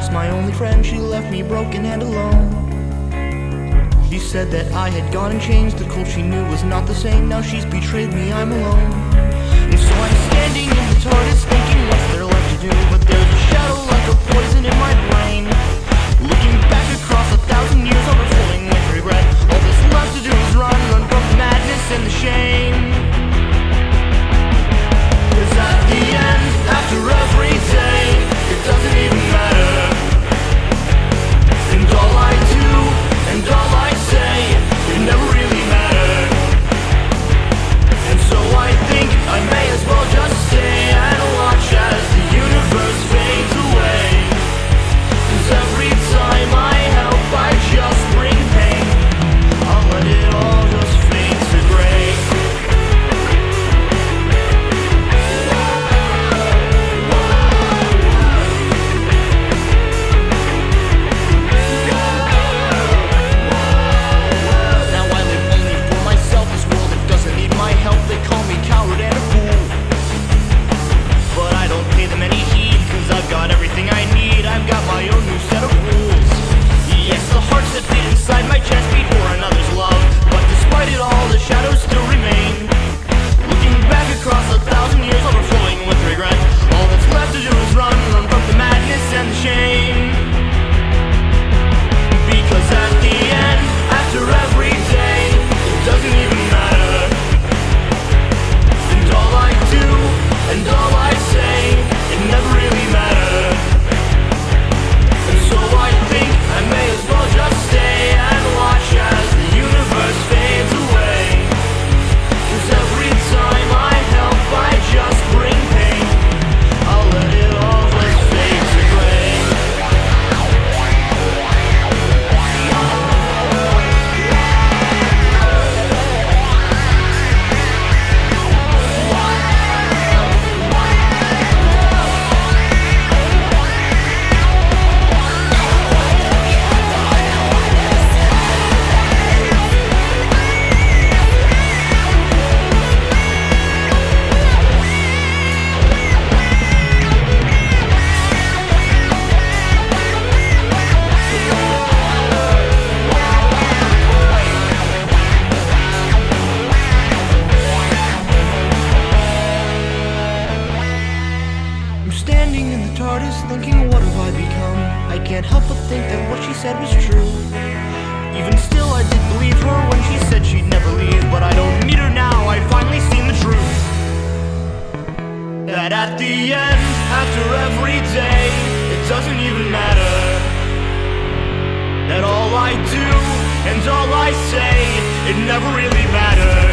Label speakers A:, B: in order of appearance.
A: was my only friend. She left me broken and alone. She said that I had gone and changed. The cold she knew was not the same. Now she's betrayed me, I'm alone. And so I'm standing in the TARDIS thinking what's there left to do. But there's a shadow like a poison in my brain, looking back across 1,000 years, overflowing with regret. All that's left to do is run from the madness and the shame. 'Cause at the end, after every day, it doesn't even matter. And all I do, and all I say, it never really mattered. And so I think I may as well just stay and watch as the universe fades away. 'Cause every time I help, I just bring pain. I'll let it all just fade to gray. Now I live only for myself. This world, it doesn't need my help. They call me coward and a fool, but I don't pay them any heed. 'Cause I've got everything I need. I've got my own new set of rules. Yes, the hearts that beat inside my chest beat for another's love. But despite it all, the shadows still remain, looking back across 1,000 years, overflowing with regret. All that's left to do is run from the madness and the shame. Because at the end, after every day, it doesn't even matter. And all I do, and all I say, it never really mattered. And so I think I may as well just stay and watch as the universe fades away. 'Cause every time I help, I just bring pain. I'll let it all just fade to gray. I'm standing in the TARDIS thinking, what have I become? I can't help but think that what she said was true. Even still, I did believe her when she said she'd never leave. But I don't need her now, I've finally seen the truth. That at the end, after every day, it doesn't even matter. That all I do, and all I say, it never really matters.